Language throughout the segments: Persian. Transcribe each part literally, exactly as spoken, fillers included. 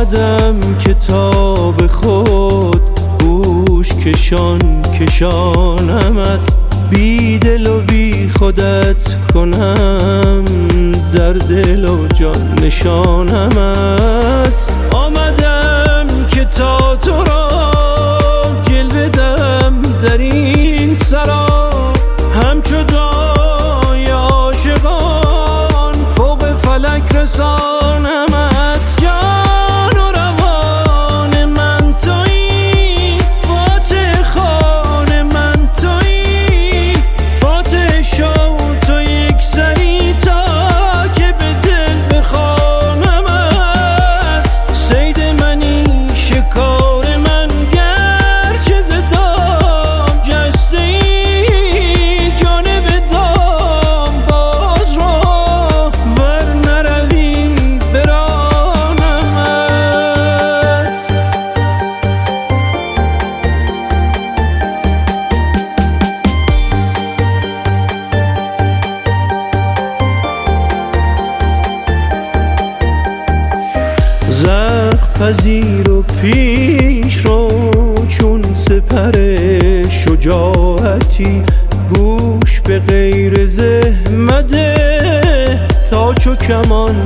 آمدم کتاب خود گوش کشان کشانمت، بی دل و بی خودت کنم در دل و جان نشانمت. آمدم که تا تو را جلوه دم در این سرا، همچو دای عاشقان فوق فلک رسانمت. جان و روان من تویی، فاتح خان من تویی، فاتح شو تو یک سری تا که به دل بخوانمت. صید منی شکار من گرچه ز دام جسته ای، جانب دام باز رو ور نروی برانمت. زخم پذیر و پیش رو چون سپر شجاعتی، گوش به غیر زحمده تا چو کمان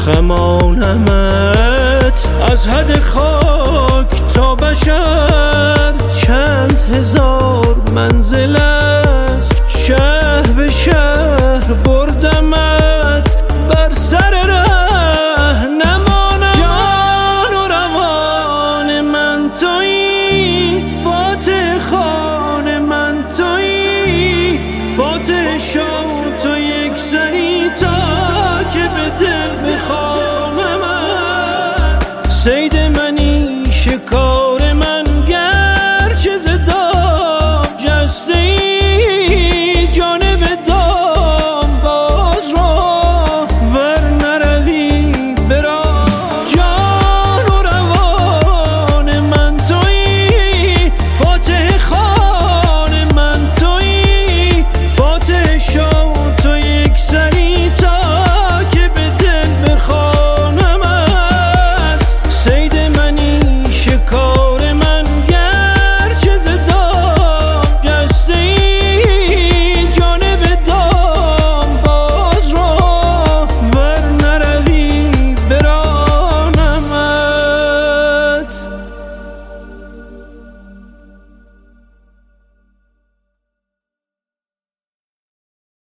خمانمت. از حد خاک تا بشر چند هزار منزل است، شهر به شهر بردمت بر سر